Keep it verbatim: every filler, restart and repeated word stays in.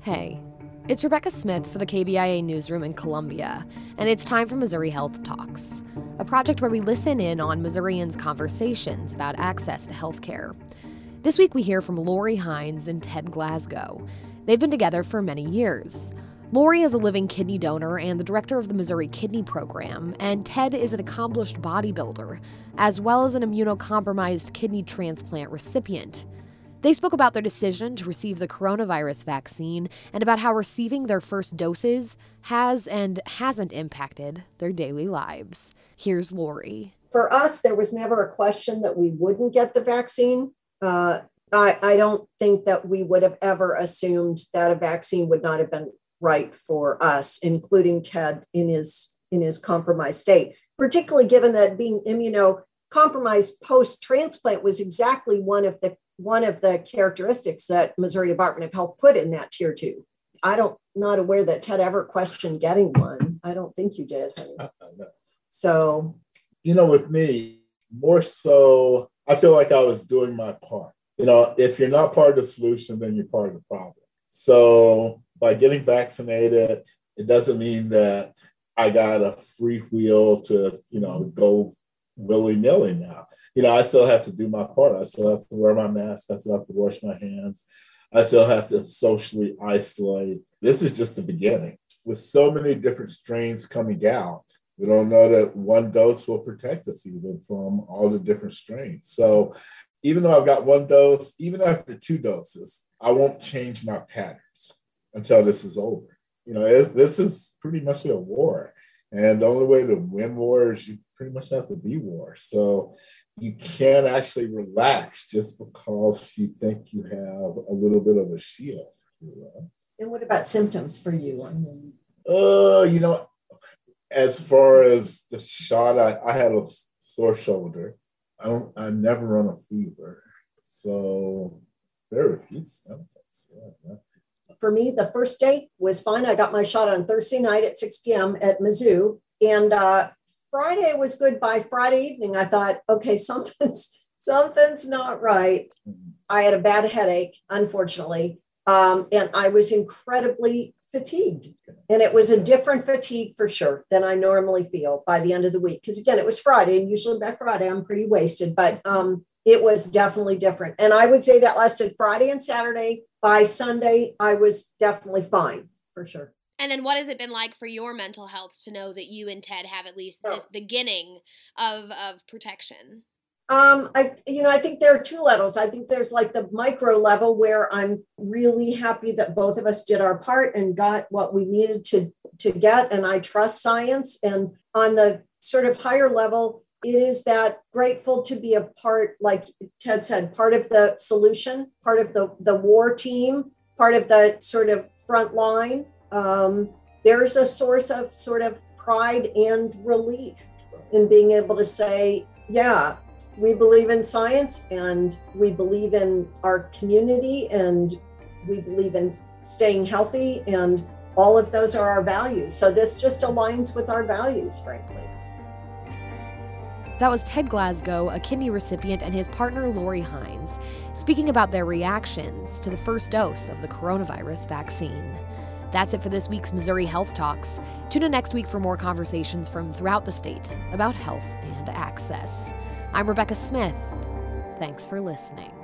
Hey, it's Rebecca Smith for the K B I A Newsroom in Columbia, and it's time for Missouri Health Talks, a project where we listen in on Missourians' conversations about access to healthcare. This week we hear from Lori Hines and Ted Glasgow. They've been together for many years. Lori is a living kidney donor and the director of the Missouri Kidney Program, and Ted is an accomplished bodybuilder, as well as an immunocompromised kidney transplant recipient. They spoke about their decision to receive the coronavirus vaccine and about how receiving their first doses has and hasn't impacted their daily lives. Here's Lori. For us, there was never a question that we wouldn't get the vaccine. Uh, I, I don't think that we would have ever assumed that a vaccine would not have been right for us, including Ted in his in his compromised state, particularly given that being immunocompromised post-transplant was exactly one of the one of the characteristics that Missouri Department of Health put in that tier two. I don't not aware that Ted ever questioned getting one. I don't think you did, honey. Uh, no. So, you know, with me, more so, I feel like I was doing my part. You know, if you're not part of the solution, then you're part of the problem. So by getting vaccinated, it doesn't mean that I got a free wheel to, you know, go willy-nilly now. You know, I still have to do my part. I still have to wear my mask. I still have to wash my hands. I still have to socially isolate. This is just the beginning. With so many different strains coming out, we don't know that one dose will protect us even from all the different strains. So even though I've got one dose, even after two doses, I won't change my patterns until this is over. You know, it's, this is pretty much a war. And the only way to win war is you pretty much have to be war. So you can't actually relax just because you think you have a little bit of a shield. and what about symptoms for you? I mean, Uh, you know, as far as the shot, I, I had a sore shoulder. I don't. I never run a fever, so very few symptoms. Yeah, nothing. For me, the first day was fine. I got my shot on Thursday night at six p.m. at Mizzou, and uh, Friday was good. By Friday evening, I thought, okay, something's something's not right. Mm-hmm. I had a bad headache, unfortunately, um, and I was incredibly fatigued. And it was a different fatigue for sure than I normally feel by the end of the week. Because again, it was Friday, and usually by Friday I'm pretty wasted, but um, it was definitely different. And I would say that lasted Friday and Saturday. By Sunday, I was definitely fine for sure. And then what has it been like for your mental health to know that you and Ted have at least this beginning of, of protection? Um, I, you know, I think there are two levels. I think there's like the micro level where I'm really happy that both of us did our part and got what we needed to, to get. And I trust science. And on the sort of higher level, it is that grateful to be a part, like Ted said, part of the solution, part of the, the war team, part of the sort of front line. Um, there's a source of sort of pride and relief in being able to say, yeah, we believe in science and we believe in our community and we believe in staying healthy, and all of those are our values. So this just aligns with our values, frankly. That was Ted Glasgow, a kidney recipient, and his partner Lori Hines, speaking about their reactions to the first dose of the coronavirus vaccine. That's it for this week's Missouri Health Talks. Tune in next week for more conversations from throughout the state about health and access. I'm Rebecca Smith. Thanks for listening.